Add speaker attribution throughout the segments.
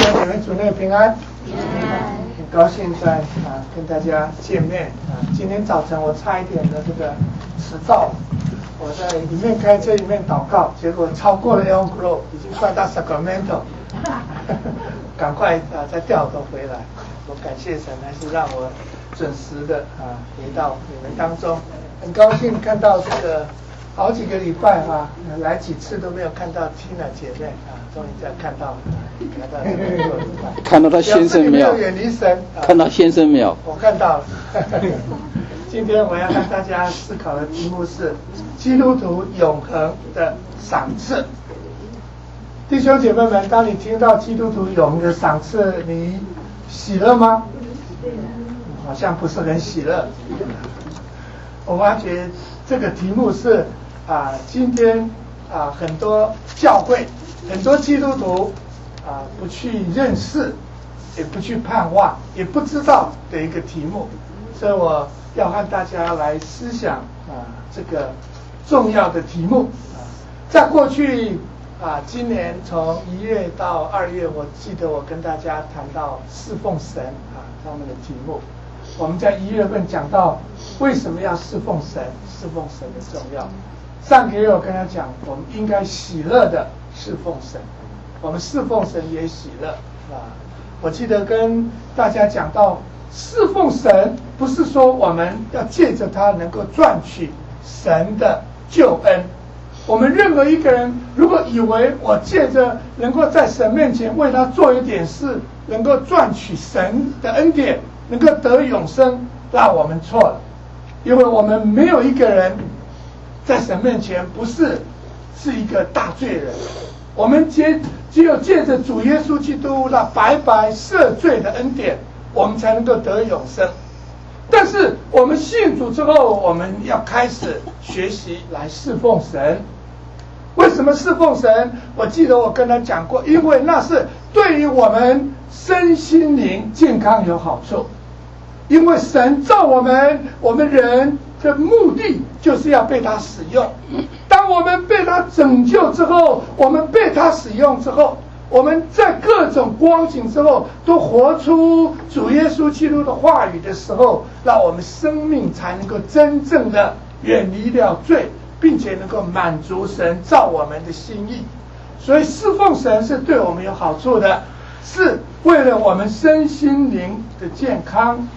Speaker 1: 姐妹主内平安，很高兴在跟大家见面今天早晨我差一点的这个迟到，我在里面开车里面祷告，结果超过了 Elm Grove， 已经快到 Sacramento， 赶快再调头回来。我感谢神，还是让我准时的回到你们当中，很高兴看到这个好几个礼拜来几次都没有看到 Tina 姐妹终于再看到这个
Speaker 2: 看到他先生没有？
Speaker 1: 远离神
Speaker 2: 看到先生没有？
Speaker 1: 我看到了。今天我要和大家思考的题目是基督徒永恒的赏赐。弟兄姐妹们，当你听到基督徒永恒的赏赐，你喜乐吗？好像不是很喜乐。我发觉这个题目是今天很多教会、很多基督徒不去认识，也不去盼望，也不知道的一个题目，所以我要和大家来思想这个重要的题目在过去今年从1月到2月，我记得我跟大家谈到侍奉神他们的题目。我们在1月份讲到为什么要侍奉神，侍奉神的重要。上个月我跟他讲，我们应该喜乐的侍奉神，我们侍奉神也喜乐我记得跟大家讲到，侍奉神不是说我们要借着它能够赚取神的救恩。我们任何一个人如果以为我借着能够在神面前为他做一点事，能够赚取神的恩典，能够得永生，那我们错了。因为我们没有一个人在神面前不是一个大罪人，我们只有借着主耶稣基督那白白赦罪的恩典，我们才能够得永生。但是我们信主之后，我们要开始学习来侍奉神。为什么侍奉神？我记得我跟他讲过，因为那是对于我们身心灵健康有好处。因为神造我们人的目的就是要被他使用。当我们被他拯救之后，我们被他使用之后，我们在各种光景之后都活出主耶稣基督的话语的时候，让我们生命才能够真正的远离了罪，并且能够满足神造我们的心意。所以侍奉神是对我们有好处的，是为了我们身心灵的健康。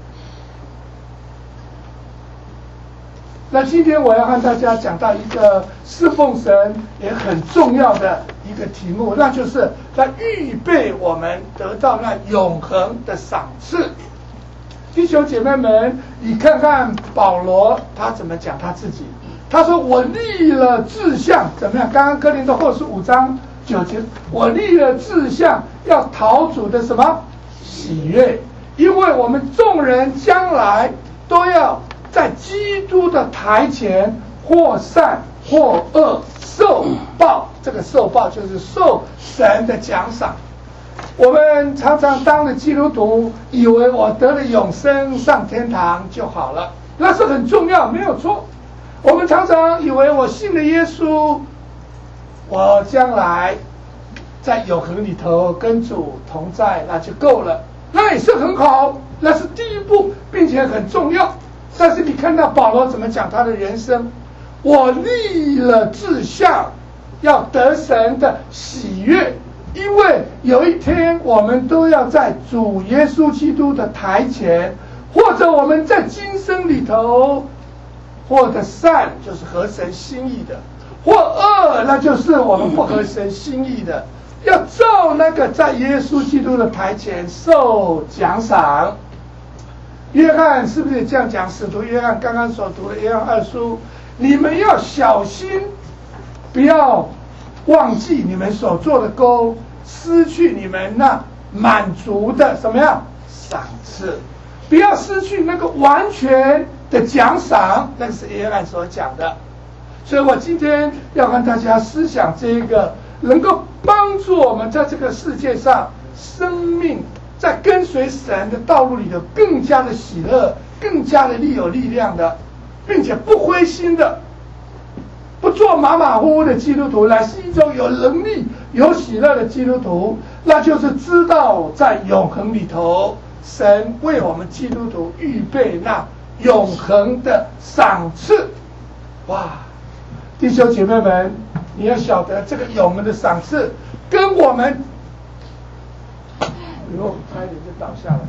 Speaker 1: 那今天我要和大家讲到一个侍奉神也很重要的一个题目，那就是在预备我们得到那永恒的赏赐。弟兄姐妹们，你看看保罗他怎么讲他自己，他说我立了志向，怎么样？刚刚哥林多后书5章9节，我立了志向，要讨主的什么喜悦，因为我们众人将来都要在基督的台前或善或恶受报，这个受报就是受神的奖赏。我们常常当了基督徒，以为我得了永生上天堂就好了，那是很重要，没有错。我们常常以为我信了耶稣，我将来在永恒里头跟主同在，那就够了，那也是很好，那是第一步，并且很重要。但是你看到保罗怎么讲他的人生，我立了志向，要得神的喜悦，因为有一天我们都要在主耶稣基督的台前，或者我们在今生里头，或者善就是合神心意的，或恶那就是我们不合神心意的，要照那个在耶稣基督的台前受奖赏。约翰是不是这样讲？使徒约翰刚刚所读的约翰2书，你们要小心，不要忘记你们所做的工，失去你们那满足的什么样赏赐，不要失去那个完全的奖赏，那是约翰所讲的。所以我今天要和大家思想这个能够帮助我们在这个世界上生命在跟随神的道路里头更加的喜乐，更加的有力量的，并且不灰心的，不做马马虎虎的基督徒，乃是一种有能力有喜乐的基督徒。 那就是知道在永恒里头，神为我们基督徒预备那永恒的赏赐。哇，弟兄姐妹们，你要晓得这个永恒的赏赐跟我们，差一点就倒下了。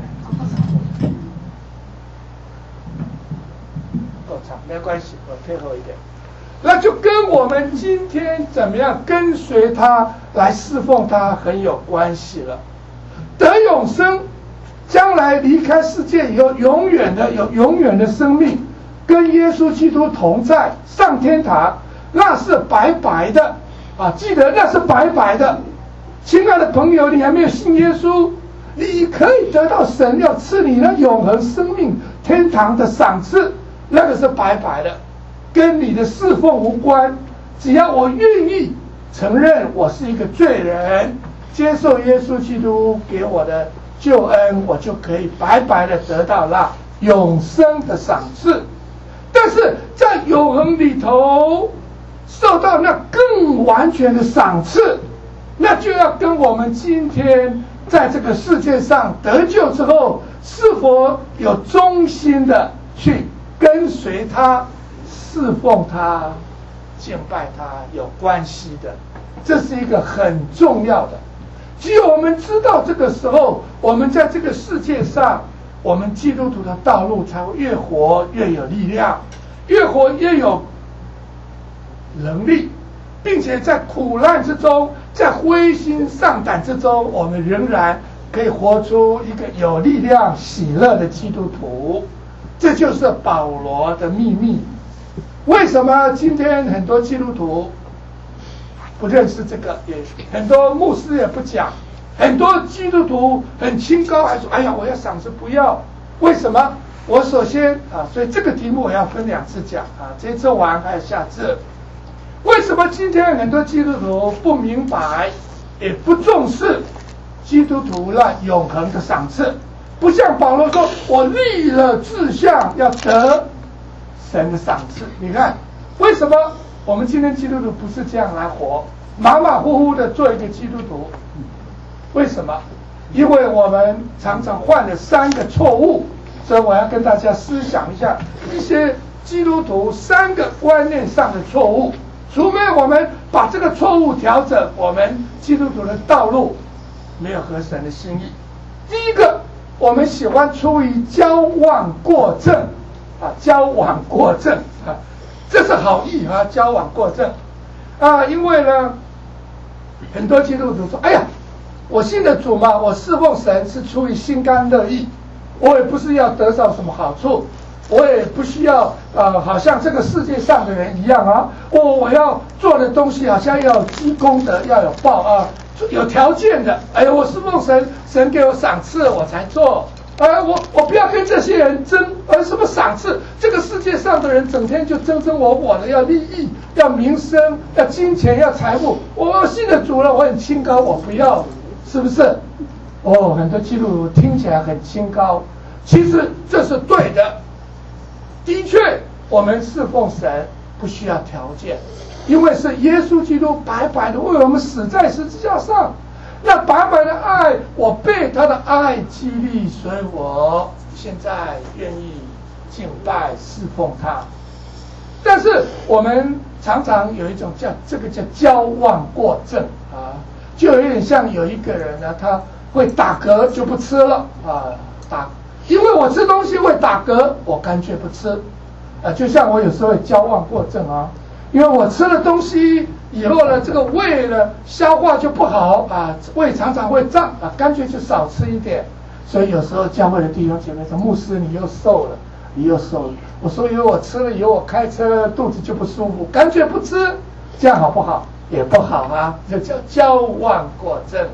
Speaker 1: 够长，没关系，我退后一点。那就跟我们今天怎么样跟随他来侍奉他很有关系了。得永生，将来离开世界以后，有永远的生命，跟耶稣基督同在，上天堂，那是白白的啊！记得那是白白的。亲爱的朋友，你还没有信耶稣，你可以得到神要赐你的永恒生命、天堂的赏赐，那个是白白的。跟你的侍奉无关，只要我愿意承认我是一个罪人，接受耶稣基督给我的救恩，我就可以白白的得到那永生的赏赐。但是在永恒里头受到那更完全的赏赐，那就要跟我们今天在这个世界上得救之后，是否有忠心的去跟随他、侍奉他、敬拜他有关系的。这是一个很重要的。只有我们知道这个时候，我们在这个世界上，我们基督徒的道路才会越活越有力量，越活越有能力，并且在苦难之中，在灰心丧胆之中，我们仍然可以活出一个有力量、喜乐的基督徒。这就是保罗的秘密。为什么今天很多基督徒不认识这个，也很多牧师也不讲，很多基督徒很清高，还说哎呀我要赏赐，不要。为什么？我首先所以这个题目我要分2次讲这一次完还有下次。为什么今天很多基督徒不明白，也不重视基督徒那永恒的赏赐？不像保罗说，我立了志向要得神的赏赐。你看，为什么我们今天基督徒不是这样来活，马马虎虎的做一个基督徒？为什么？因为我们常常犯了3个错误，所以我要跟大家思想一下一些基督徒3个观念上的错误。除非我们把这个错误调整，我们基督徒的道路没有合神的心意。第一个，我们喜欢出于矫枉过正矫枉过正这是好意矫枉过正因为呢，很多基督徒说，哎呀，我信的主嘛，我侍奉神是出于心甘乐意，我也不是要得到什么好处，我也不需要好像这个世界上的人一样我要做的东西好像要有积功德，要有报有条件的。哎呀，我侍奉神，神给我赏赐我才做。我不要跟这些人争，什么赏赐？这个世界上的人整天就争我的，要利益，要名声，要金钱，要财富。我信了主了，我很清高，我不要，是不是？很多基督徒听起来很清高，其实这是对的。的确，我们侍奉神不需要条件，因为是耶稣基督白白的为我们死在十字架上。那白白的爱，我被他的爱激励，所以我现在愿意敬拜侍奉他。但是我们常常有一种叫矫枉过正就有点像有一个人呢，他会打嗝就不吃了因为我吃东西会打嗝，我干脆不吃就像我有时候会矫枉过正因为我吃了东西以后呢，这个胃呢消化就不好胃常常会胀干脆就少吃一点。所以有时候教会的弟兄姐妹说，牧师你又瘦了，我说因为我吃了以后我开车肚子就不舒服，干脆不吃，这样好不好？也不好这叫矫枉过正。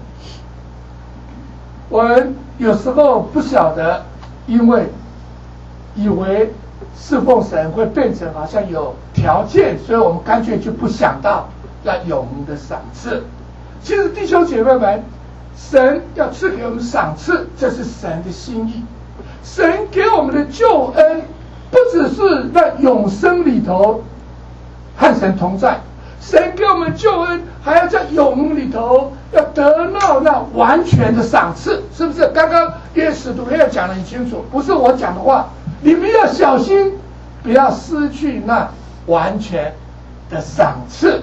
Speaker 1: 我们有时候不晓得，因为以为侍奉神会变成好像有条件，所以我们干脆就不想到那永恒的赏赐。其实弟兄姐妹们，神要赐给我们赏赐，这是神的心意。神给我们的救恩不只是在永生里头和神同在， 神给我们救恩，还要在永恒里头要得到那完全的赏赐，是不是？刚刚使徒约讲得很清楚，不是我讲的话，你们要小心，不要失去那完全的赏赐。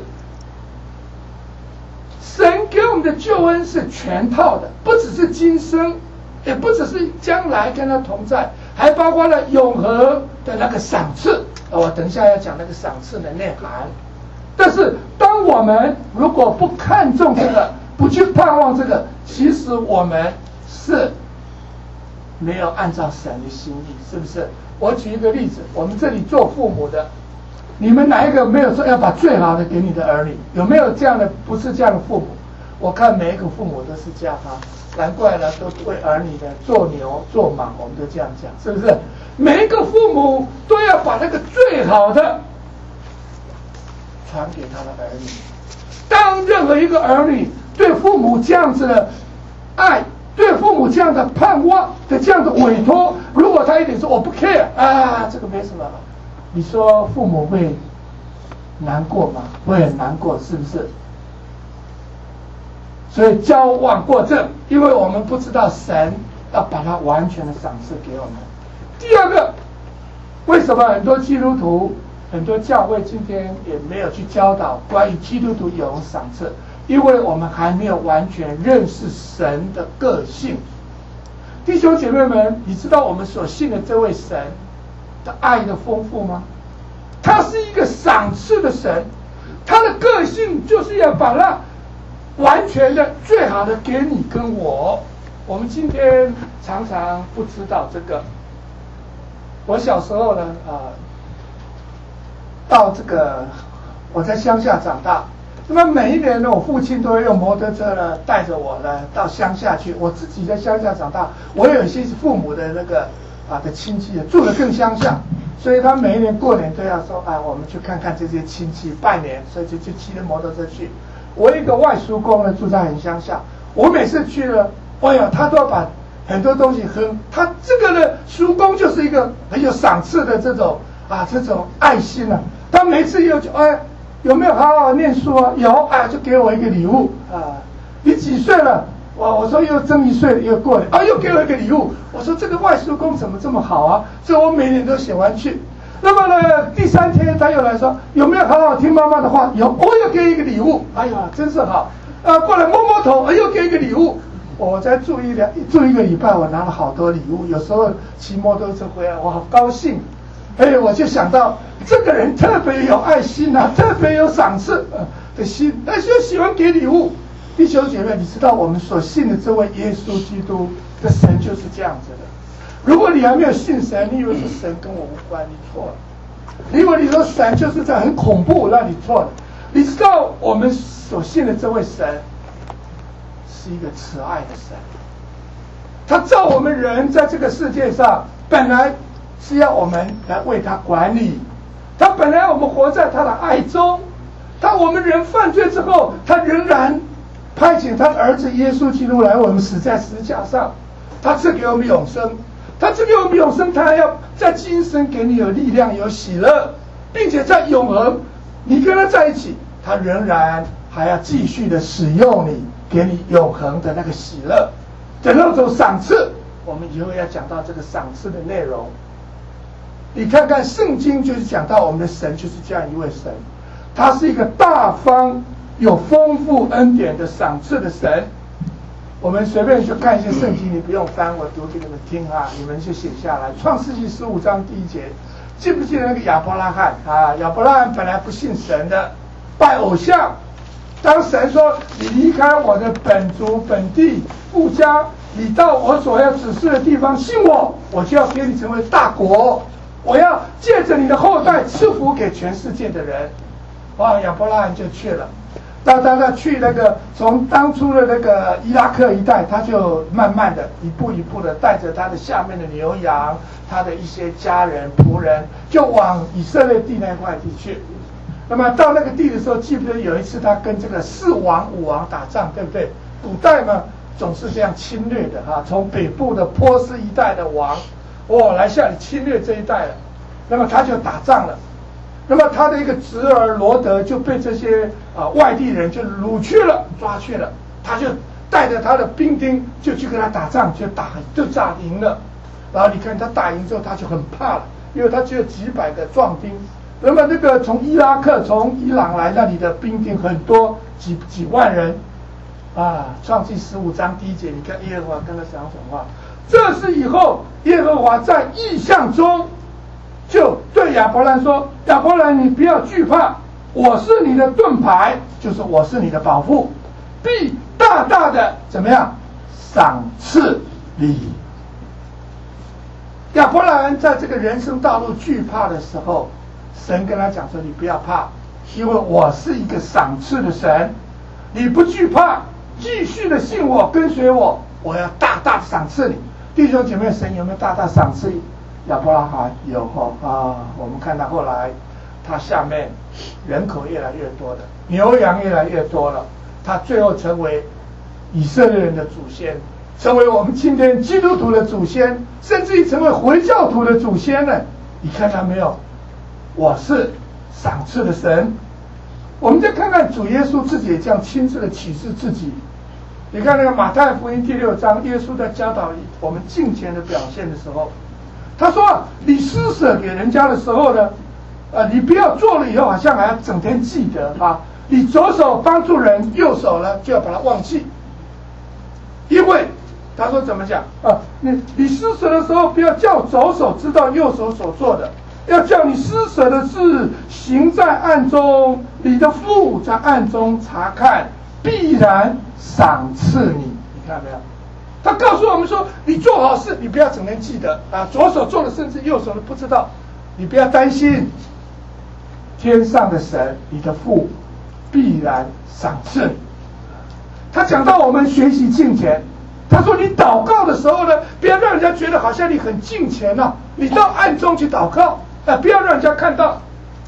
Speaker 1: 神给我们的救恩是全套的，不只是今生，也不只是将来跟他同在，还包括了永恒的那个赏赐。我等一下要讲那个赏赐的内涵。但是当我们如果不看重这个，不去盼望这个，其实我们是没有按照神的心意，是不是？我举一个例子，我们这里做父母的，你们哪一个没有说要把最好的给你的儿女？有没有这样的？不是这样的父母？我看每一个父母都是这样啊，难怪呢，都为儿女的做牛做马，我们都这样讲，是不是？每一个父母都要把那个最好的传给他的儿女。当任何一个儿女对父母这样子的爱，对父母这样的盼望的这样的委托，如果他一点说我不 care 啊，这个没什么，你说父母会难过吗？会很难过，是不是？所以矫枉过正，因为我们不知道神要把它完全的赏赐给我们。第二个，为什么很多基督徒、很多教会今天也没有去教导关于基督徒有赏赐？因为我们还没有完全认识神的个性。弟兄姐妹们，你知道我们所信的这位神的爱的丰富吗？他是一个赏赐的神，他的个性就是要把那完全的最好的给你跟我。我们今天常常不知道这个。我小时候呢，到这个我在乡下长大，那么每一年呢，我父亲都会用摩托车呢带着我呢到乡下去。我自己在乡下长大，我有一些父母的那个的亲戚住得更乡下，所以他每一年过年都要说我们去看看这些亲戚拜年，所以就骑着摩托车去。我一个外叔公呢住在很乡下，我每次去了，他都要把很多东西他这个呢叔公就是一个很有赏赐的这种爱心啊。他每次有没有好好念书啊？有就给我一个礼物啊。你几岁了？我说又增1岁又过了又给我一个礼物。我说这个外叔公怎么这么好啊？所以我每年都喜欢去。那么呢，第3天他又来说有没有好好听妈妈的话？有，又给一个礼物。哎呀，真是好过来摸摸头，又给一个礼物。我在住一个礼拜，我拿了好多礼物。有时候骑摩托车回来，我好高兴。我就想到这个人特别有爱心特别有赏赐的心，而且喜欢给礼物。弟兄姐妹，你知道我们所信的这位耶稣基督的神就是这样子的。如果你还没有信神，你以为是神跟我无关，你错了。你以为你说神就是这样很恐怖，那你错了。你知道我们所信的这位神是一个慈爱的神，他造我们人在这个世界上本来是要我们来为他管理，他本来我们活在他的爱中，我们人犯罪之后，他仍然派遣他的儿子耶稣基督来我们死在十字架上，他赐给我们永生，他赐给我们永生，他还要在今生给你有力量有喜乐，并且在永恒你跟他在一起，他仍然还要继续的使用你，给你永恒的那个喜乐的那种赏赐。我们以后要讲到这个赏赐的内容。你看看圣经就是讲到我们的神就是这样一位神，他是一个大方有丰富恩典的赏赐的神。我们随便去看一些圣经，你不用翻，我读给你们听你们就写下来。创世纪15章第1节，记不记得那个亚伯拉罕亚伯拉罕本来不信神的，拜偶像。当神说你离开我的本族本地父家，你到我所要指示的地方信我，我就要给你成为大国，我要借着你的后代赐福给全世界的人。亚伯拉罕就去了。当他去那个从当初的那个伊拉克一带，他就慢慢的一步一步的带着他的下面的牛羊，他的一些家人仆人，就往以色列地那块地去。那么到那个地的时候，记不得有一次他跟这个4王5王打仗，对不对？古代嘛总是这样侵略的从北部的波斯一带的王来向你侵略这一带了。那么他就打仗了。 那么他的一个侄儿罗德就被这些外地人就掳去了，抓去了。他就带着他的兵丁就去跟他打仗，就打赢了。然后你看他打赢之后，他就很怕了，因为他只有几百个壮丁。那么那个从伊拉克、从伊朗来那里的兵丁很多，几万人。创纪15章第1节，你看耶和华跟他讲什么话？这是以后耶和华在异象中就对亚伯兰说：“亚伯兰，你不要惧怕，我是你的盾牌，就是我是你的保护，必大大的怎么样赏赐你。”亚伯兰在这个人生道路惧怕的时候，神跟他讲说：“你不要怕，因为我是一个赏赐的神，你不惧怕，继续的信我，跟随我，我要大大的赏赐你。”弟兄姐妹，神有没有大大赏赐亚伯拉罕？有我们看到后来他下面人口越来越多的，牛羊越来越多了，他最后成为以色列人的祖先，成为我们今天基督徒的祖先，甚至于成为回教徒的祖先呢。你看到没有？我是赏赐的神。我们再看看主耶稣自己也这样亲自的启示自己。你看那个马太福音第6章，耶稣在教导我们敬虔的表现的时候，他说：“你施舍给人家的时候呢，你不要做了以后好像还要整天记得你左手帮助人，右手呢就要把它忘记，因为他说怎么讲你施舍的时候，不要叫左手知道右手所做的，要叫你施舍的事行在暗中，你的父在暗中查看，必然赏赐你。”你看到没有？他告诉我们说，你做好事，你不要整天记得左手做的甚至右手都不知道，你不要担心，天上的神，你的父必然赏赐你。他讲到我们学习敬虔，他说你祷告的时候呢，不要让人家觉得好像你很敬虔你到暗中去祷告不要让人家看到，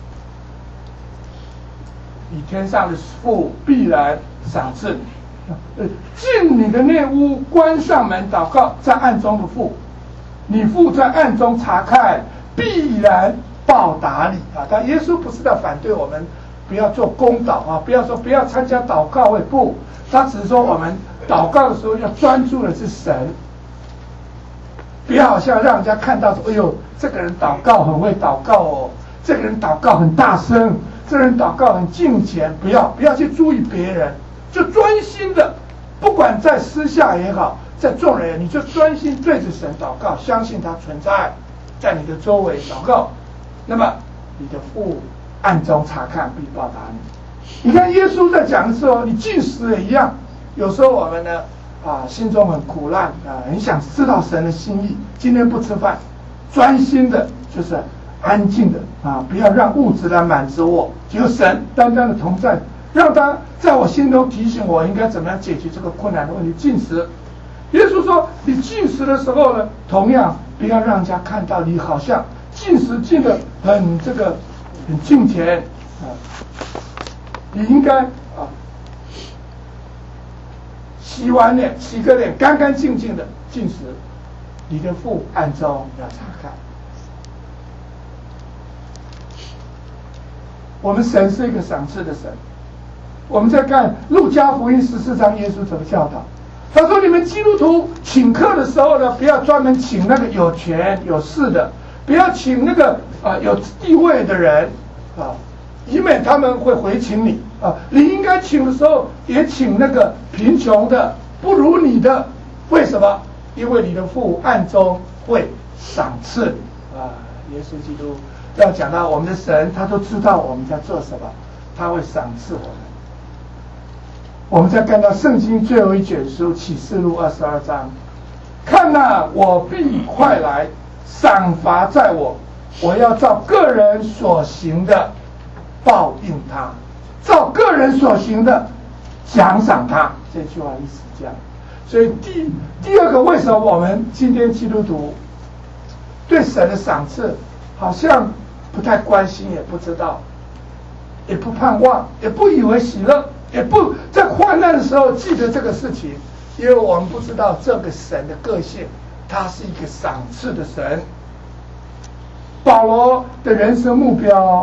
Speaker 1: 你天上的父必然赏赐你。进你的内屋，关上门祷告，在暗中的父，你父在暗中查看，必然报答你但耶稣不是在反对我们不要做公祷不要说不要参加祷告会，不，他只是说我们祷告的时候要专注的是神，不要好像让人家看到说，哎呦，这个人祷告很会祷告这个人祷告很大声，这个人祷告很敬虔，不要去注意别人，就专心的，不管在私下也好，在众人，你就专心对着神祷告，相信他存在你的周围祷告，那么你的父暗中查看，必报答你。你看耶稣在讲的时候，你进食也一样，有时候我们呢心中很苦难很想知道神的心意，今天不吃饭，专心的就是安静的不要让物质来满足我，只有神单单的同在，让他在我心中提醒我应该怎么样解决这个困难的问题。进食，耶稣说你进食的时候呢，同样不要让人家看到你好像进食进的很敬虔你应该洗完脸洗个脸干干净净的进食，你的父暗中要查看。我们神是一个赏赐的神。我们再看路加福音14章，耶稣怎么教导？他说：“你们基督徒请客的时候呢，不要专门请那个有权有势的，不要请那个有地位的人以免他们会回请你你应该请的时候也请那个贫穷的不如你的，为什么？因为你的父暗中会赏赐你耶稣基督要讲到我们的神，他都知道我们在做什么，他会赏赐我们。我们再看到圣经最后一卷书启示录22章，看我必快来，赏罚在我，我要照个人所行的报应他，照个人所行的奖赏他。这句话意思这样。所以第二个，为什么我们今天基督徒对神的赏赐好像不太关心，也不知道，也不盼望，也不以为喜乐，也不在患难的时候记得这个事情，因为我们不知道这个神的个性，他是一个赏赐的神。保罗的人生目标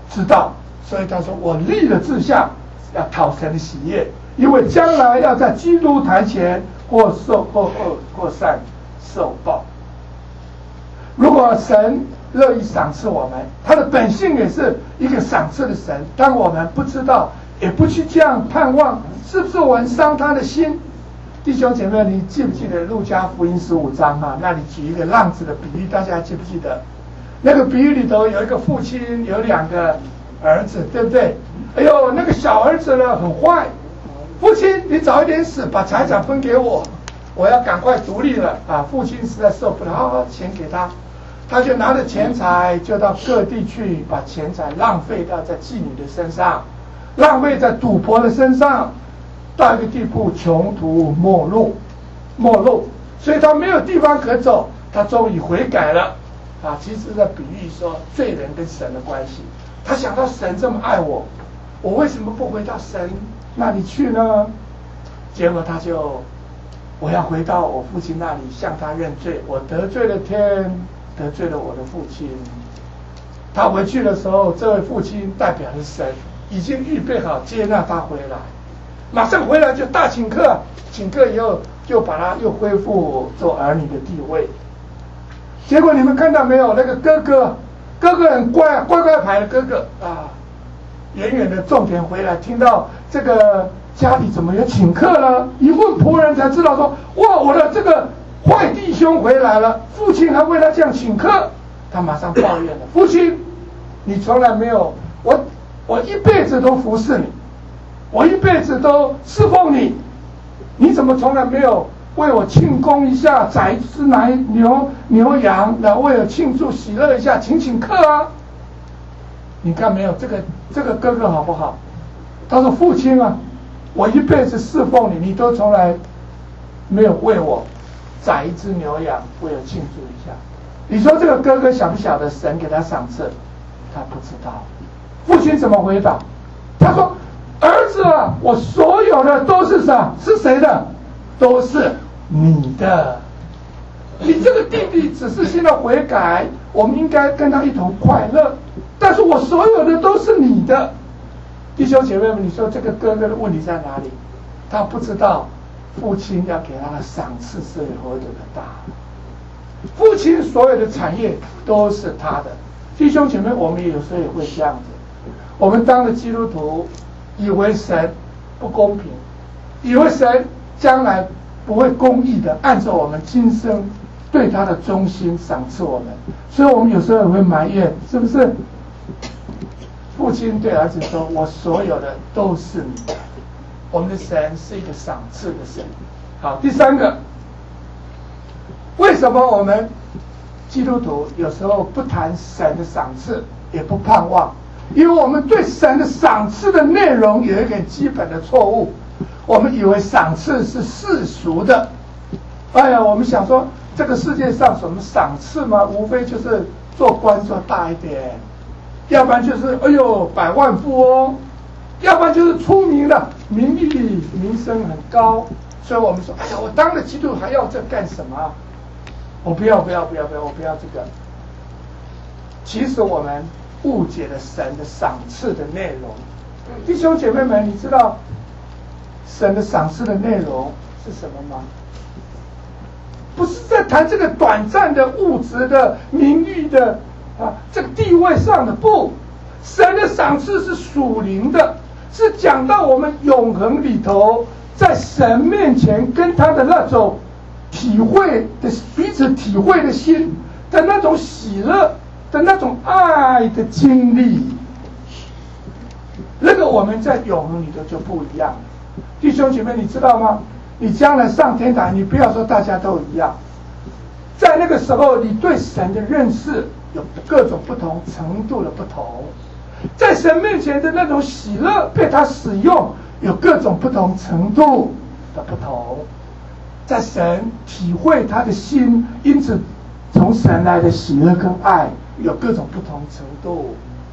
Speaker 1: 知道，所以他说我立了志向，要讨神的喜悦，因为将来要在基督台前或善受报。如果神乐意赏赐我们，他的本性也是一个赏赐的神。当我们不知道，也不去这样盼望，是不是我们伤他的心？弟兄姐妹，你记不记得路加福音15章啊？那里举一个浪子的比喻，大家记不记得？那个比喻里头有一个父亲有2个儿子，对不对？哎呦，那个小儿子呢很坏，父亲你早一点死，把财产分给我，我要赶快独立了啊！父亲实在受不了，钱给他，他就拿着钱财就到各地去，把钱财浪费掉在妓女的身上，浪费在赌博的身上，到一个地步穷途末路，所以他没有地方可走，他终于悔改了啊！其实在比喻说罪人跟神的关系，他想到神这么爱我，我为什么不回到神那里去呢？结果他就我要回到我父亲那里向他认罪，我得罪了天，得罪了我的父亲。他回去的时候，这位父亲代表的神已经预备好接纳他回来，马上回来就大请客，请客以后就把他又恢复做儿女的地位。结果你们看到没有？那个哥哥很乖啊，乖乖牌的哥哥啊，远远的种田回来，听到这个家里怎么有请客了？一问仆人才知道说，哇，我的这个坏弟兄回来了，父亲还为他这样请客。他马上抱怨了，父亲，你从来没有我一辈子都服侍你，我一辈子都侍奉你，你怎么从来没有为我庆功一下，宰一只牛羊来为我庆祝喜乐一下，请客啊？你看没有，这个哥哥好不好？他说，父亲啊，我一辈子侍奉你，你都从来没有为我宰一只牛羊为我庆祝一下。你说这个哥哥晓不晓得神给他赏赐？他不知道。父亲怎么回答？他说，儿子啊，我所有的都是啥？是谁的？都是你的。你这个弟弟只是现在悔改，我们应该跟他一同快乐，但是我所有的都是你的。弟兄姐妹们，你说这个哥哥的问题在哪里？他不知道父亲要给他的赏赐是何等的大。父亲所有的产业都是他的。弟兄姐妹，我们有时候也会这样子，我们当了基督徒，以为神不公平，以为神将来不会公义的按照我们今生对他的忠心赏赐我们，所以我们有时候也会埋怨，是不是？父亲对儿子说，我所有的都是你的。我们的神是一个赏赐的神。好，第三个，为什么我们基督徒有时候不谈神的赏赐，也不盼望？因为我们对神的赏赐的内容有一个基本的错误，我们以为赏赐是世俗的。哎呀，我们想说这个世界上什么赏赐嘛，无非就是做官做大一点，要不然就是哎呦百万富翁，要不然就是出名的名利名声很高。所以我们说，哎呀，我当了基督徒还要这干什么？我不要，我不要这个。其实我们误解了神的赏赐的内容。弟兄姐妹们，你知道神的赏赐的内容是什么吗？不是在谈这个短暂的物质的名誉的这个地位上的，不，神的赏赐是属灵的，是讲到我们永恒里头，在神面前跟他的那种体会的彼此体会的心的那种喜乐的那种爱的经历，那个我们在永恒里头就不一样了。弟兄姐妹，你知道吗？你将来上天堂，你不要说大家都一样，在那个时候你对神的认识有各种不同程度的不同，在神面前的那种喜乐被他使用有各种不同程度的不同，在神体会他的心，因此从神来的喜乐跟爱有各种不同程度。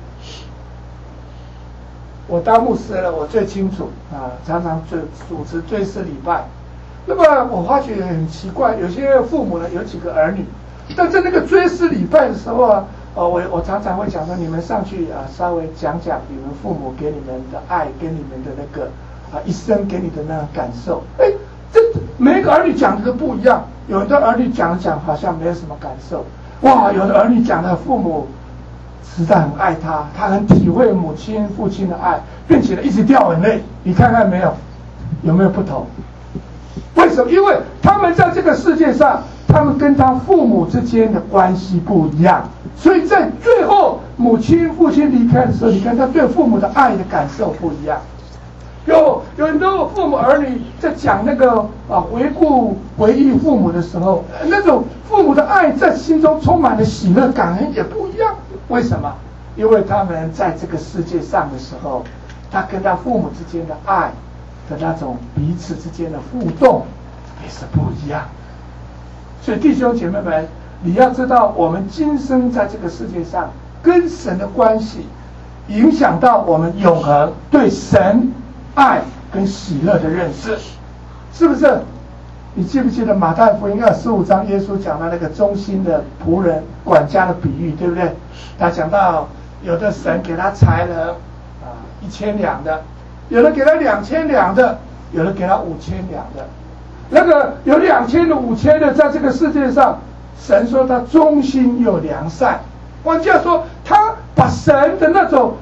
Speaker 1: 我当牧师了，我最清楚常常主持追思礼拜。那么我发觉很奇怪，有些父母呢有几个儿女，但在那个追思礼拜的时候我常常会讲说，你们上去稍微讲讲你们父母给你们的爱，跟你们的那个一生给你的那个感受。哎，这每一个儿女讲的都不一样，有的儿女讲好像没有什么感受，哇，有的儿女讲的父母实在很爱他，他很体会母亲父亲的爱，并且呢一直掉眼泪。你看看没有，有没有不同？为什么？因为他们在这个世界上，他们跟他父母之间的关系不一样，所以在最后母亲父亲离开的时候，你看他对父母的爱的感受不一样。有很多父母儿女在讲那个回忆父母的时候，那种父母的爱在心中充满了喜乐感恩也不一样。为什么？因为他们在这个世界上的时候，他跟他父母之间的爱的那种彼此之间的互动也是不一样。所以弟兄姐妹们，你要知道，我们今生在这个世界上跟神的关系，影响到我们永恒对神爱跟喜乐的认识，是不是？你记不记得马太福音25章耶稣讲到那个忠心的仆人管家的比喻，对不对？他讲到有的神给他财了1000两的，有的给他2000两的，有的给他5000两的。那个有2000的5000的，在这个世界上，神说他忠心又良善。换句话说，他把神的那种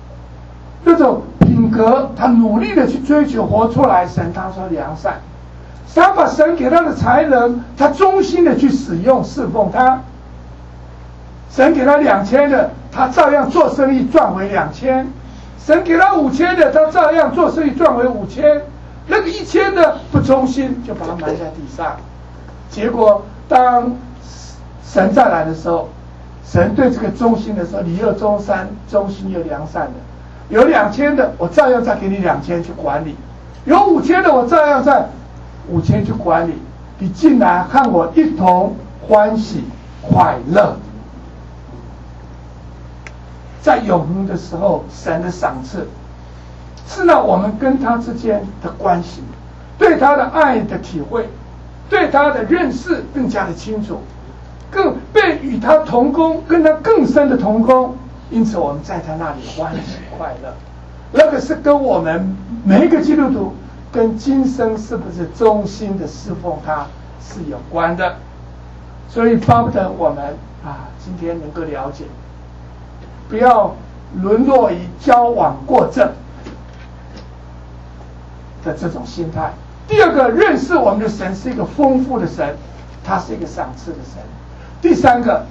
Speaker 1: 品格，他努力的去追求活出来。神他说良善，他把神给他的才能，他忠心的去使用侍奉他。神给他2000的，他照样做生意赚回2000；神给他5000的，他照样做生意赚回5000。那个1000的不忠心，就把他埋在地上。结果当神再来的时候，神对这个忠心的时候，你又忠善、忠心又良善的。有2000的，我照样再给你2000去管理；有5000的，我照样再5000去管理。你进来和我一同欢喜快乐。在永恒的时候，神的赏赐是让我们跟他之间的关系，对他的爱的体会，对他的认识更加的清楚，更被与他同工，跟他更深的同工。因此我们在他那里欢喜快乐。那个是跟我们每一个基督徒跟今生是不是忠心的侍奉他是有关的。所以巴不得我们今天能够了解，不要沦落于交往过正的这种心态。第二个，认识我们的神是一个丰富的神，他是一个赏赐的神。第三个，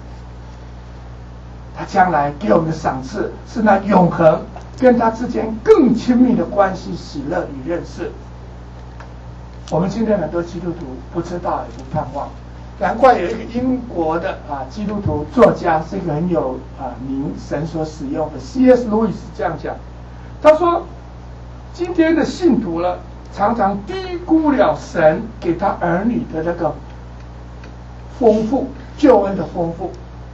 Speaker 1: 他将来给我们的赏赐是那永恒跟他之间更亲密的关系、喜乐与认识。我们今天很多基督徒不知道也不盼望，难怪有一个英国的基督徒作家，是一个很有名神所使用的 C.S. Lewis 这样讲，他说今天的信徒了，常常低估了神给他儿女的那个丰富，救恩的丰富。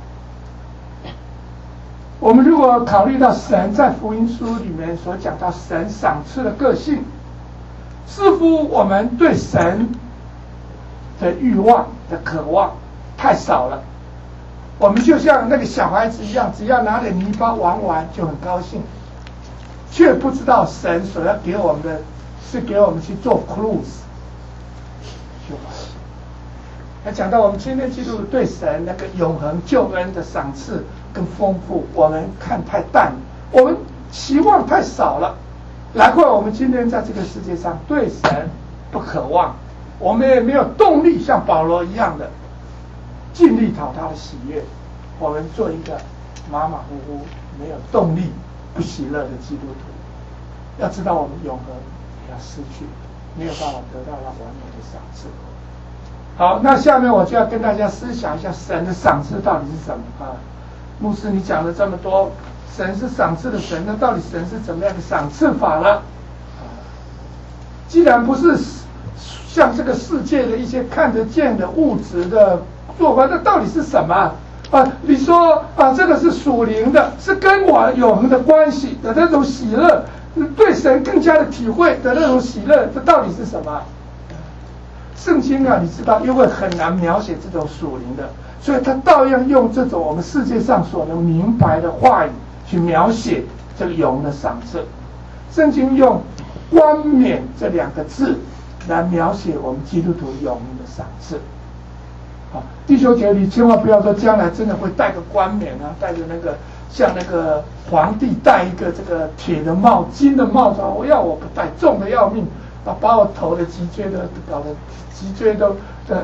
Speaker 1: 我们如果考虑到神在福音书里面所讲到神赏赐的个性，似乎我们对神的欲望的渴望太少了。我们就像那个小孩子一样，只要拿点泥巴玩玩就很高兴，却不知道神所要给我们的是给我们去做 cruise 就完了。那讲到我们今天基督徒对神那个永恒救恩的赏赐跟丰富，我们看太淡了，我们期望太少了。难怪我们今天在这个世界上对神不渴望，我们也没有动力像保罗一样的尽力讨他的喜悦。我们做一个马马虎虎、没有动力、不喜乐的基督徒。要知道我们永恒要失去，没有办法得到那完美的赏赐。好，那下面我就要跟大家思想一下神的赏赐到底是什么牧师，你讲了这么多，神是赏赐的神，那到底神是怎么样的赏赐法呢？既然不是像这个世界的一些看得见的物质的做法，那到底是什么你说这个是属灵的，是跟我永恒的关系的那种喜乐，对神更加的体会的那种喜乐，这到底是什么？圣经你知道，因为很难描写这种属灵的， 所以他照样用这种我们世界上所能明白的话语去描写这个永的赏赐。圣经用冠冕这2个字来描写我们基督徒永的赏赐。好，弟兄姐妹，你千万不要说将来真的会戴个冠冕啊，戴着那个像那个皇帝戴一个这个铁的帽、金的帽子，我不戴，重的要命，把我头的脊椎都搞得脊椎都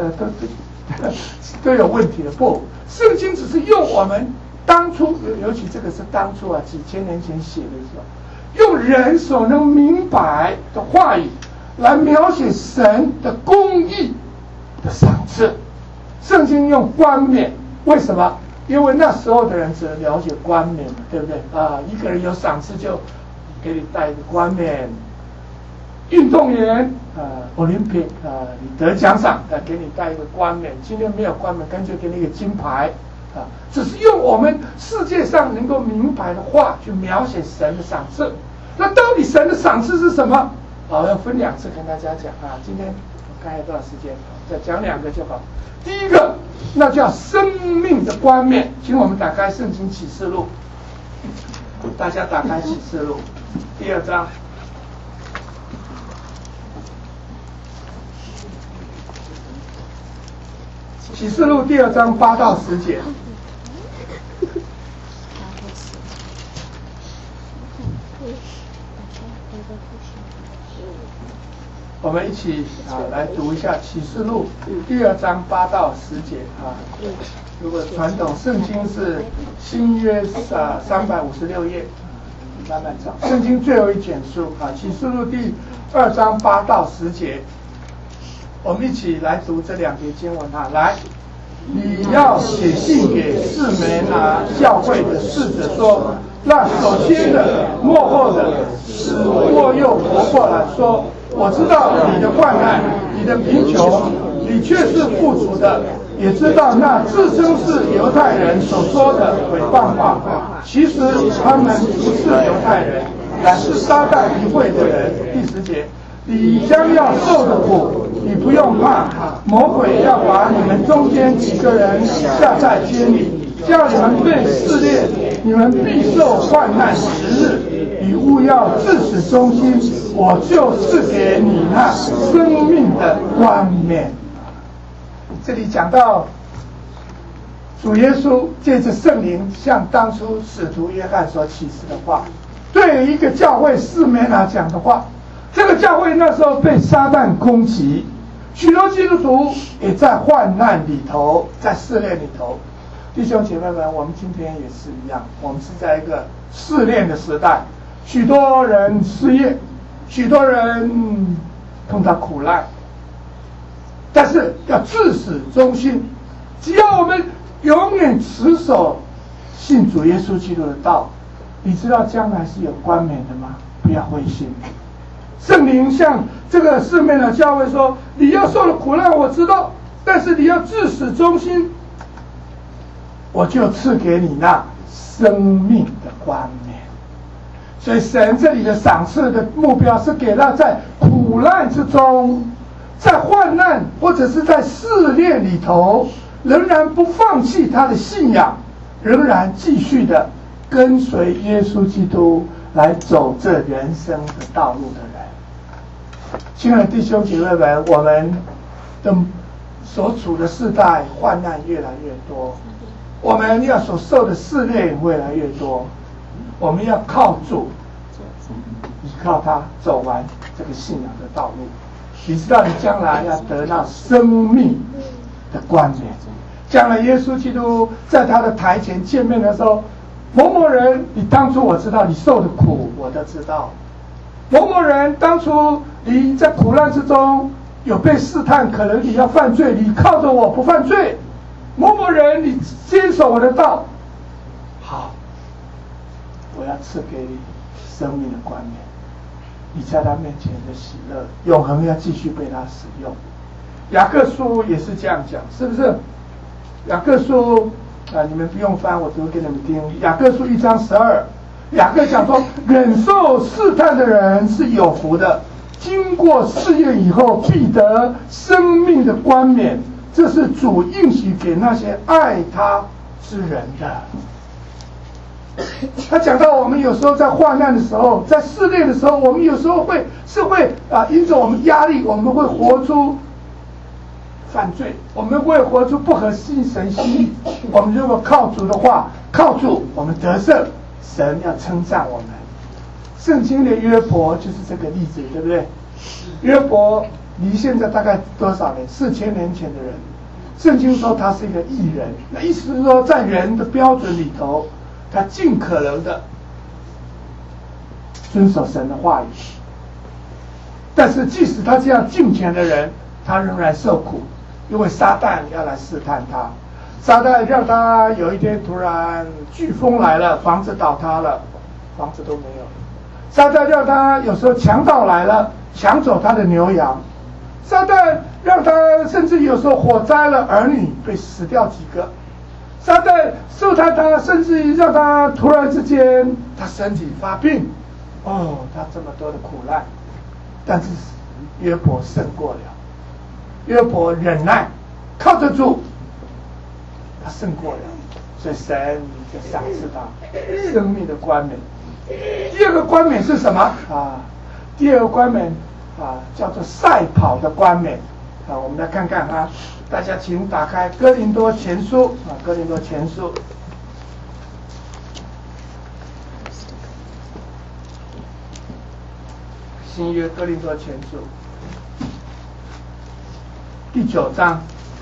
Speaker 1: 有问题了。不，圣经只是用我们当初，尤其这个是当初啊几千年前写的时候，用人所能明白的话语来描写神的公义的赏赐。圣经用冠冕，为什么？因为那时候的人只了解冠冕嘛，对不对啊？一个人有赏赐就给你戴一个冠冕。运动员Olympic 你得奖赏给你戴一个冠冕。今天没有冠冕，干脆给你一个金牌啊！只是用我们世界上能够明白的话去描写神的赏赐。那到底神的赏赐是什么？要分2次跟大家讲啊。今天我看有多少时间，再讲2个就好。第一个，那叫生命的冠冕，请我们打开圣经启示录，大家打开启示录第2章。启示录第2章8到10节。我们一起来读一下启示录第2章8到10节啊。如果传统圣经是新约356页，慢慢找。圣经最后一卷书啊，启示录第2章8到10节。我们一起来读这2节经文啊。来，你要写信给士门拿教会的使者说，那首先的末后的使我又活过来说，我知道你的患难，你的贫穷，你却是富足的，也知道那自称是犹太人所说的毁谤话，其实他们不是犹太人，乃是撒旦一会的人。第10节，你将要受的苦，你不用怕，魔鬼要把你们中间几个人下在监里，叫你们被试炼，你们必受患难10日。你务要自始忠心，我就是给你那生命的冠冕。这里讲到主耶稣借着圣灵向当初使徒约翰所启示的话，对一个教会士门拿讲的话。这个教会那时候被撒旦攻击，许多基督徒也在患难里头，在试炼里头。弟兄姐妹们，我们今天也是一样，我们是在一个试炼的时代，许多人失业，许多人碰到苦难，但是要自始忠心。只要我们永远持守信主耶稣基督的道，你知道将来是有冠冕的吗？不要灰心。圣灵向这个士门拿教会说，你要受的苦难我知道，但是你要自始忠心，我就赐给你那生命的冠冕。所以神这里的赏赐的目标是给他在苦难之中，在患难或者是在试炼里头，仍然不放弃他的信仰，仍然继续的跟随耶稣基督来走这人生的道路的人。亲爱的弟兄姐妹们，我们的所处的世代患难越来越多，我们要所受的试炼越来越多，我们要靠主，依靠他走完这个信仰的道路。你知道你将来要得到生命的冠冕，将来耶稣基督在他的台前见面的时候，某某人，你当初我知道你受的苦，我都知道。某某人，当初你在苦难之中有被试探，可能你要犯罪，你靠着我不犯罪。某某人，你坚守我的道，好，我要赐给你生命的冠冕。你在他面前的喜乐，永恒要继续被他使用。雅各书也是这样讲，是不是？雅各书你们不用翻，我读给你们听。雅各书1章12，雅各讲说，忍受试探的人是有福的，经过试验以后，必得生命的冠冕， 这是主应许给那些爱他之人的。他讲到我们有时候在患难的时候，在试炼的时候，我们有时候会因着我们压力，我们会活出犯罪，我们会活出不合神心意。我们如果靠主的话，靠主我们得胜，神要称赞我们。圣经的约伯就是这个例子，对不对？约伯离现在大概多少年？4000年前的人。圣经说他是一个义人，那意思是说在人的标准里头，他尽可能的遵守神的话语。但是即使他这样敬虔的人，他仍然受苦，因为撒旦要来试探他。撒旦让他有一天突然飓风来了，房子倒塌了，房子都没有了。撒旦让他有时候强盗来了，抢走他的牛羊。撒旦让他甚至有时候火灾了，儿女被死掉几个。撒旦受探他，甚至让他突然之间他身体发病。他这么多的苦难，但是约伯胜过了。约伯忍耐，靠着主，他胜过了，所以神就赏赐他生命的冠冕。第二个冠冕是什么啊？第二个冠冕叫做赛跑的冠冕我们来看看大家请打开哥林多前书哥林多前书新约哥林多前书第9章。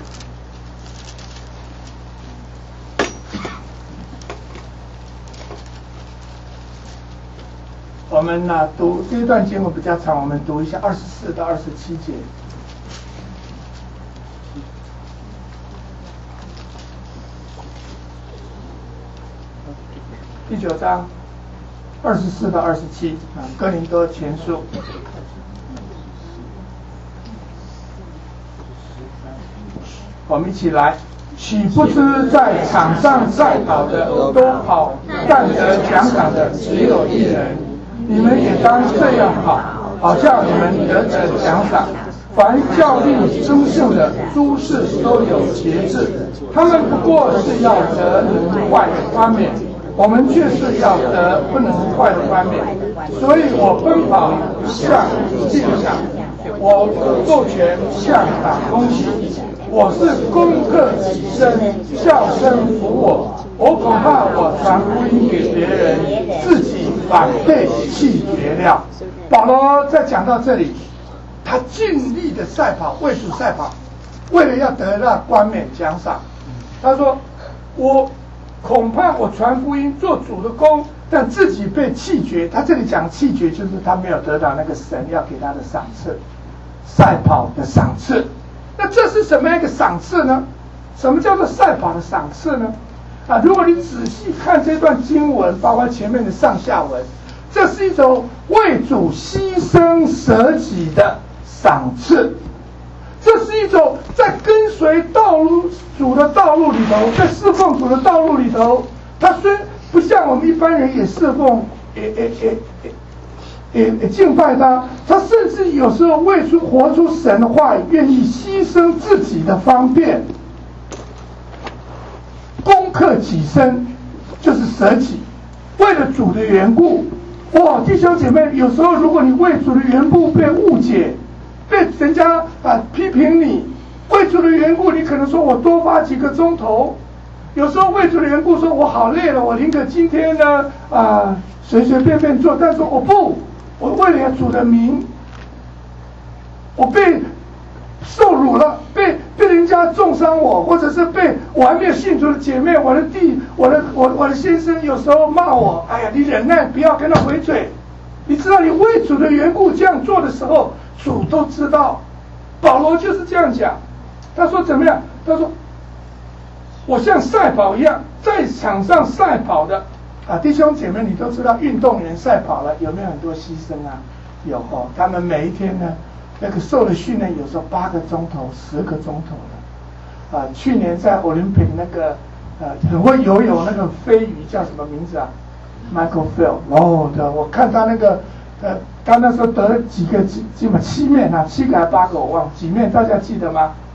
Speaker 1: 我们读这一段经文比较长，我们读一下24到27节。第9章24到27哥林多前书。我们一起来。岂不知在场上赛跑的都好，但得奖赏的只有一人。你们也当这样跑，好叫你们得奖赏。凡教令忠信的诸事都有节制，他们不过是要得能坏的冠冕，我们却是要得不能坏的冠冕。所以我奔跑像竞想，我斗拳像打空气。我是攻克己身，笑声服我。我恐怕我传福音给别人，自己反被弃绝了。保罗在讲到这里，他尽力的赛跑，为主赛跑，为了要得到冠冕奖赏。他说：“我恐怕我传福音做主的工，但自己被弃绝。”他这里讲弃绝，就是他没有得到那个神要给他的赏赐，赛跑的赏赐。那这是什么样一个赏赐呢？什么叫做赛跑的赏赐呢？如果你仔细看这段经文，包括前面的上下文，这是一种为主牺牲舍己的赏赐，这是一种在跟随主的道路里头，在侍奉主的道路里头，他虽不像我们一般人也侍奉，也敬拜他，他甚至有时候为出活出神的话语，愿意牺牲自己的方便，攻克己身，就是舍己，为了主的缘故。弟兄姐妹，有时候如果你为主的缘故被误解，被人家批评你，为主的缘故，你可能说我多发几个钟头。有时候为主的缘故，说我好累了，我宁可今天呢随随便便做，但是我不。我为了主的名，我被受辱了，被人家重伤我，或者是被我还没有信主的姐妹，我的先生有时候骂我，哎呀，你忍耐，不要跟他回嘴。你知道，你为主的缘故这样做的时候，主都知道。保罗就是这样讲，他说怎么样？他说我像赛跑一样，在场上赛跑的。弟兄姐妹，你都知道运动员赛跑了有没有很多牺牲啊？有他们每一天呢，那个受的训练有时候8个钟头、10个钟头的。去年在奥林匹克那个很会游泳那个飞鱼叫什么名字啊 ？Michael Phelps。我看他那个他那时候得了几个7面7个还8个我忘几面，大家记得吗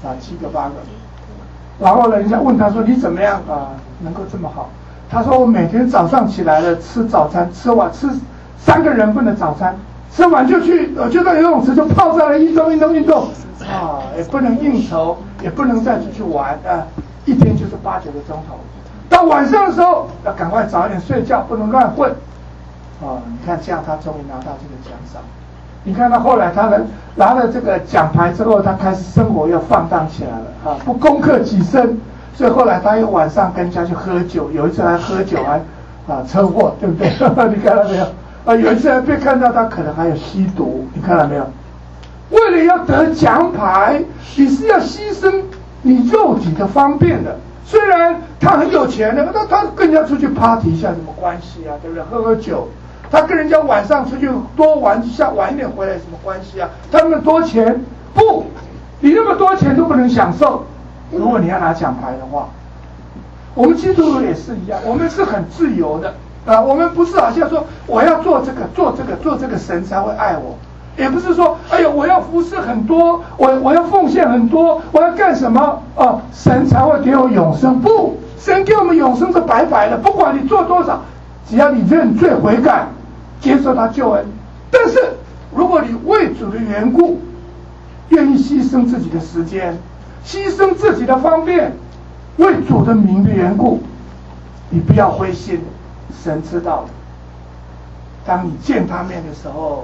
Speaker 1: 7个8个。然后人家问他说：“你怎么样能够这么好？”他说：“我每天早上起来了吃早餐，吃3个人份的早餐，吃完就到游泳池就泡在了运动，也不能应酬，也不能再出去玩一天就是8、9个钟头。到晚上的时候要赶快早一点睡觉，不能乱混。你看这样他终于拿到这个奖赏。你看他后来他拿了这个奖牌之后，他开始生活又放荡起来了不攻克己身，所以后来他又晚上跟人家去喝酒，有一次还喝酒还车祸，对不对？你看到没有？有一次还被看到他可能还有吸毒，你看到没有？为了要得奖牌，你是要牺牲你肉体的方便的。虽然他很有钱的，他跟人家出去 party 一下什么关系啊？对不对？喝酒。他跟人家晚上出去多玩一下，晚一点回来什么关系啊？他那么多钱，不，你那么多钱都不能享受。如果你要拿奖牌的话，我们基督徒也是一样，我们是很自由的我们不是好像说我要做这个神才会爱我，也不是说哎呦我要服侍很多，我要奉献很多，我要干什么神才会给我永生？不，神给我们永生是白白的，不管你做多少，只要你认罪悔改。接受他救恩，但是如果你为主的缘故，愿意牺牲自己的时间，牺牲自己的方便，为主的名的缘故，你不要灰心，神知道的。当你见他面的时候，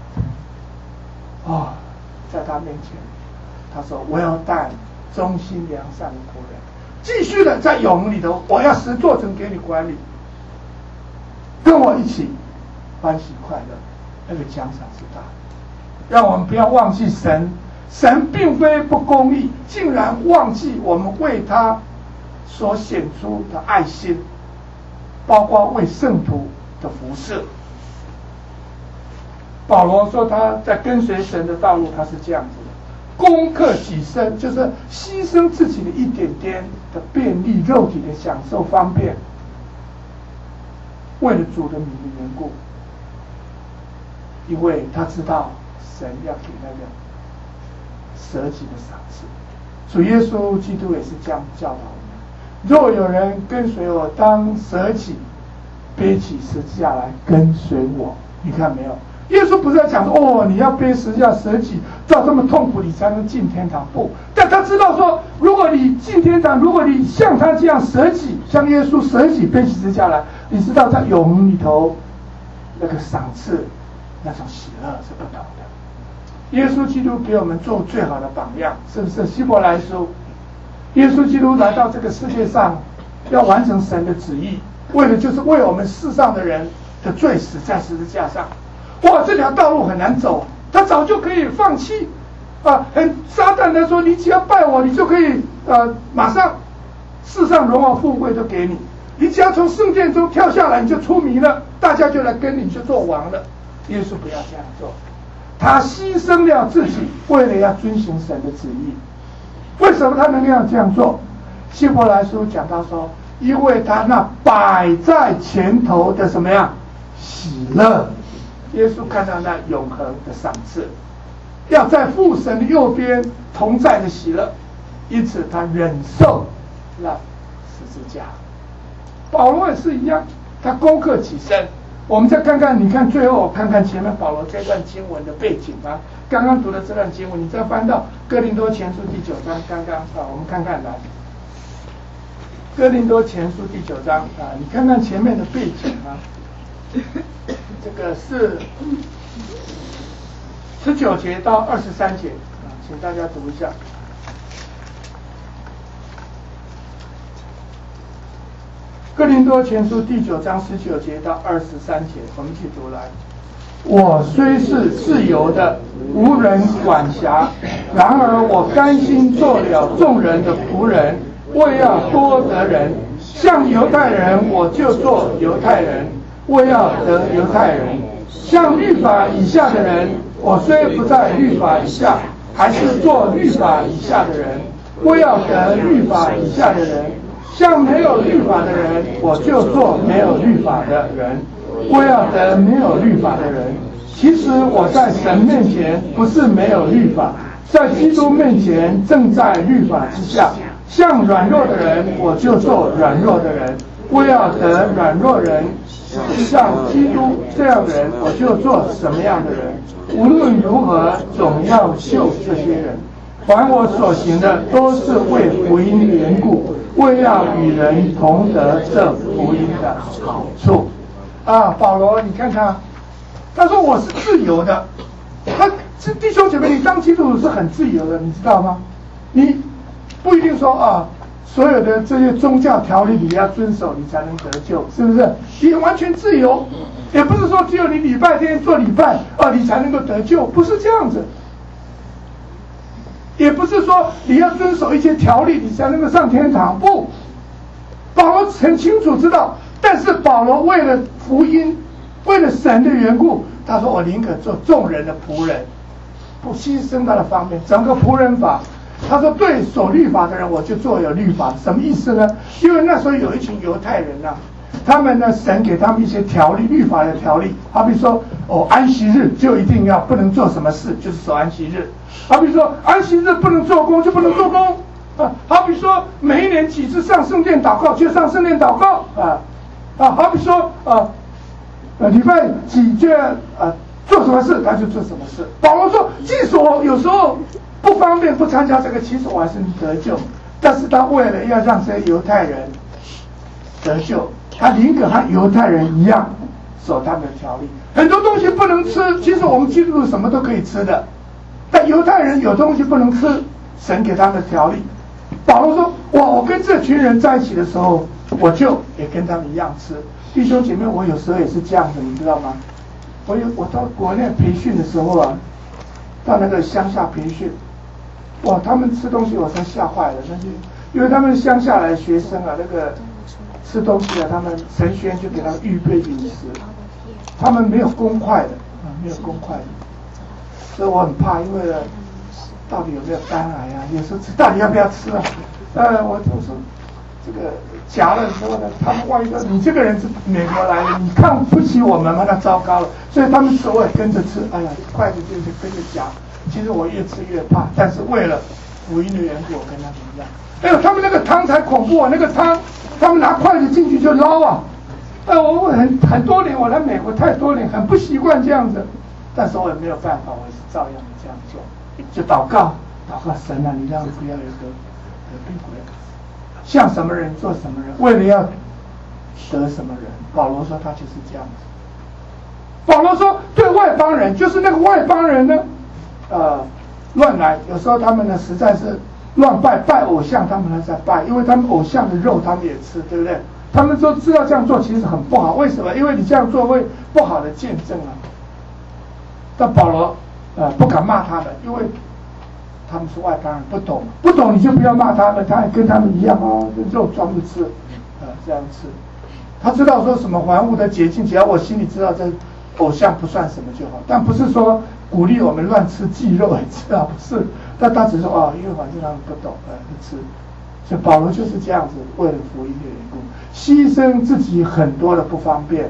Speaker 1: 在他面前，他说：“我要带忠心良善的仆人，继续的在永恒里头，我要使做成给你管理，跟我一起。”欢喜快乐，那个奖赏是大的。让我们不要忘记神并非不公义，竟然忘记我们为他所显出的爱心，包括为圣徒的服侍。保罗说他在跟随神的道路，他是这样子的：攻克己身，就是牺牲自己的一点点的便利、肉体的享受方便，为了主的名的缘故。因为他知道神要给那个舍己的赏赐，主耶稣基督也是这样教导我们：若有人跟随我，当舍己，背起十字架来跟随我。你看没有？耶稣不是在讲说你要背十字架舍己，到这么痛苦你才能进天堂，不，但他知道说，如果你进天堂，如果你像他这样舍己，像耶稣舍己背起十字架来，你知道在永恒里头那个赏赐。那种喜乐是不同的。耶稣基督给我们做最好的榜样，是不是？希伯来书，耶稣基督来到这个世界上，要完成神的旨意，为的就是为我们世上的人的罪死在十字架上。这条道路很难走，他早就可以放弃撒旦来说，你只要拜我，你就可以马上世上荣耀富贵都给你，你只要从圣殿中跳下来，你就出名了，大家就来跟你，就做王了。耶稣不要这样做，他牺牲了自己，为了要遵行神的旨意。为什么他能这样做？希伯来书讲到说，因为他那摆在前头的什么样喜乐，耶稣看到那永恒的赏赐，要在父神的右边同在的喜乐，因此他忍受了十字架。保罗也是一样，他攻克己身。我们再看看，你看最后看看前面保罗这段经文的背景啊。刚刚读的这段经文，你再翻到哥林多前书第9章，刚刚我们看看来，哥林多前书第9章你看看前面的背景这个是19节到23节请大家读一下。哥林多前书第9章19节到23节，我们一起读来。我虽是自由的，无人管辖，然而我甘心做了众人的仆人，为要多得人。像犹太人，我就做犹太人，为要得犹太人；像律法以下的人，我虽不在律法以下，还是做律法以下的人，为要得律法以下的人；像没有律法的人，我就做没有律法的人，为要得没有律法的人。其实我在神面前不是没有律法， 在基督面前正在律法之下。像软弱的人，我就做软弱的人；为要得软弱人，像基督这样的人，我就做什么样的人。无论如何，总要救这些人。凡我所行的，都是为福音的缘故，为要与人同得这福音的好处。啊，保罗，你看看，他说我是自由的。弟兄姐妹，你当基督徒是很自由的，你知道吗？你不一定说啊，所有的这些宗教条例你要遵守，你才能得救，是不是？你完全自由，也不是说只有你礼拜天做礼拜啊，你才能够得救，不是这样子。也不是说你要遵守一些条例，你才能够上天堂，不。保罗很清楚知道，但是保罗为了福音，为了神的缘故，他说我宁可做众人的仆人，不牺牲他的方面，整个仆人法。他说对守律法的人，我就做有律法。什么意思呢？因为那时候有一群犹太人啊，他们呢，神给他们一些条例，律法的条例。好比说，安息日就一定要不能做什么事，就是守安息日。好比说，安息日不能做工就不能做工啊。好比说，每一年几次上圣殿祷告就上圣殿祷告好比说礼拜几就做什么事他就做什么事。保罗说，即使我有时候不方便不参加这个，其实我还是能得救。但是他为了要让这些犹太人得救，他宁可和犹太人一样守他们的条例。很多东西不能吃，其实我们基督徒什么都可以吃的，但犹太人有东西不能吃，神给他们的条例。保罗说，我跟这群人在一起的时候，我就也跟他们一样吃。弟兄姐妹，我有时候也是这样的，你知道吗？我到国内培训的时候啊，到那个乡下培训，哇，他们吃东西我才吓坏了。那就因为他们乡下来的学生啊，那个吃东西啊，他们神学院就给他们预备饮食，他们没有公筷的没有公筷的，所以我很怕，因为到底有没有肝癌啊？有时候到底要不要吃啊？我就说这个夹了之后呢，他们万一说你这个人是美国来的，你看不起我们吗？那糟糕了。所以他们吃我也跟着吃，哎呀，筷子就是跟着夹。其实我越吃越怕，但是为了福音的缘故，我跟他们一样。哎呦，他们那个汤才恐怖啊！那个汤，他们拿筷子进去就捞啊。我很多年，我来美国太多年，很不习惯这样子，但是我也没有办法，我也是照样这样做，就祷告神啊，你让不要有得病鬼，像什么人做什么人，为了要得什么人。保罗说他就是这样子。保罗说对外邦人，就是那个外邦人呢，乱来，有时候他们呢实在是乱拜偶像，他们还在拜，因为他们偶像的肉他们也吃，对不对？他们都知道这样做其实很不好，为什么？因为你这样做会不好的见证啊。但保罗不敢骂他们，因为他们是外邦人，不懂你就不要骂他们，他也跟他们一样肉装着吃，这样吃。他知道说什么凡物的洁净，只要我心里知道这偶像不算什么就好，但不是说鼓励我们乱吃鸡肉，知道不是？但他只是说因为反正他们不懂，不吃。所以保罗就是这样子，为了福音的缘故，牺牲自己很多的不方便。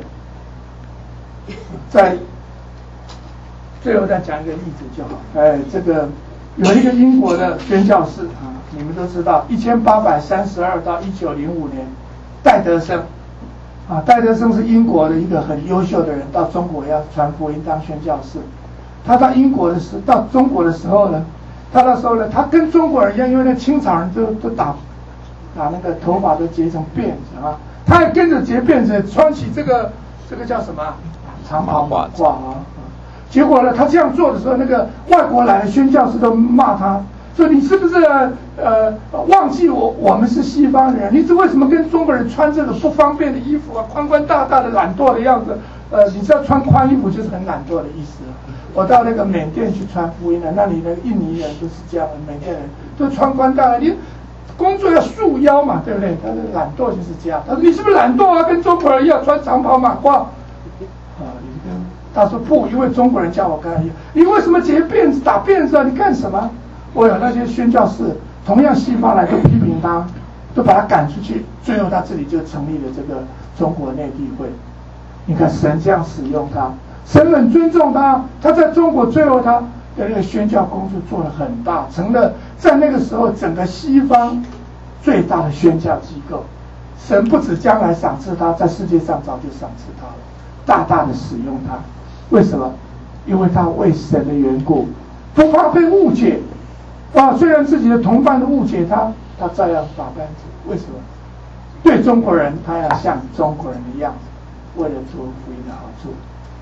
Speaker 1: 在最后再讲一个例子就好。这个有一个英国的宣教士你们都知道，1832到1905年，戴德生戴德生是英国的一个很优秀的人，到中国要传福音当宣教士。他到中国的时候呢，他那时候呢，他跟中国人一样，因为那清朝人都打那个头发都结成辫子他也跟着结辫子，穿起这个叫什么长袍马褂结果呢，他这样做的时候，那个外国来的宣教士都骂他，说你是不是忘记我们是西方人？你为什么跟中国人穿这个不方便的衣服宽宽大大的懒惰的样子？你知道穿宽衣服就是很懒惰的意思。我到那个缅甸去传福音那里的印尼人都是这样的，缅甸人都穿宽大的，你工作要束腰嘛，对不对？他的懒惰就是这样。他说你是不是懒惰跟中国人一样穿长袍马褂？他说不，因为中国人叫我跟他一样。你为什么结辫子打辫子你干什么？我有那些宣教士，同样西方来都批评他，都把他赶出去，最后他这里就成立了这个中国内地会。你看神这样使用他，神很尊重他，他在中国最后他的那个宣教工作做得很大，成了在那个时候整个西方最大的宣教机构。神不止将来赏赐他，在世界上早就赏赐他了，大大的使用他。为什么？因为他为神的缘故，不怕被误解。虽然自己的同伴都误解他，他照样把杆子。为什么？对中国人，他要像中国人的样子，为了做福音的好处。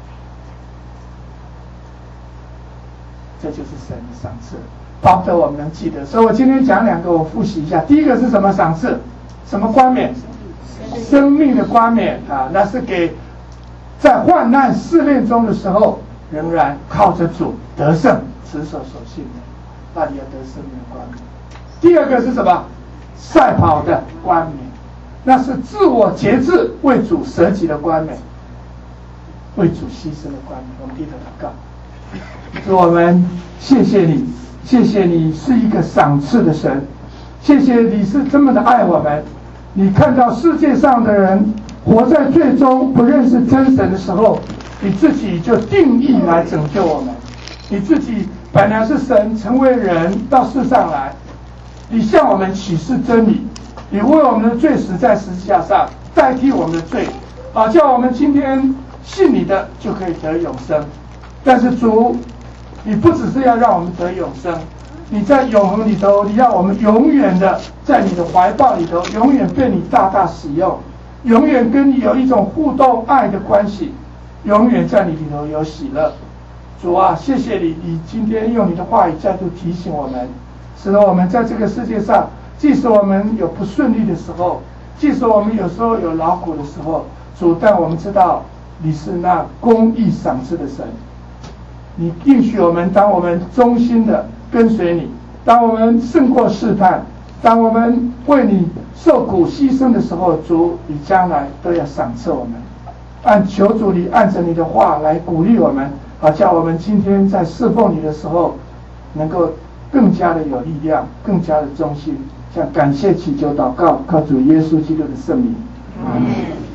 Speaker 1: 这就是神的赏赐，巴不得我们能记得。所以我今天讲两个，我复习一下。第一个是什么赏赐？什么冠冕？生命的冠冕啊，那是给在患难试炼中的时候，仍然靠着主得胜、持守所信的，那你要得生命的冠冕。第二个是什么？赛跑的冠冕，那是自我节制、为主舍己的冠冕，为主牺牲的冠冕。我们低头祷告。主，我们谢谢你，谢谢你是一个赏赐的神，谢谢你是这么的爱我们。你看到世界上的人活在最终不认识真神的时候，你自己就定义来拯救我们。你自己本来是神，成为人到世上来，你向我们启示真理，你为我们的罪死在十字架上，代替我们的罪，叫我们今天信你的就可以得永生。但是主，你不只是要让我们得永生，你在永恒里头，你让我们永远的在你的怀抱里头，永远被你大大使用，永远跟你有一种互动爱的关系，永远在你里头有喜乐。主啊，谢谢你，你今天用你的话语再度提醒我们，使得我们在这个世界上，即使我们有不顺利的时候，即使我们有时候有劳苦的时候，主，但我们知道你是那公义赏赐的神。你应许我们，当我们忠心的跟随你，当我们胜过试探，当我们为你受苦牺牲的时候，主，你将来都要赏赐我们。求主你按着你的话来鼓励我们，叫我们今天在侍奉你的时候，能够更加的有力量，更加的忠心。向感谢祈求祷告，靠主耶稣基督的圣名，阿们。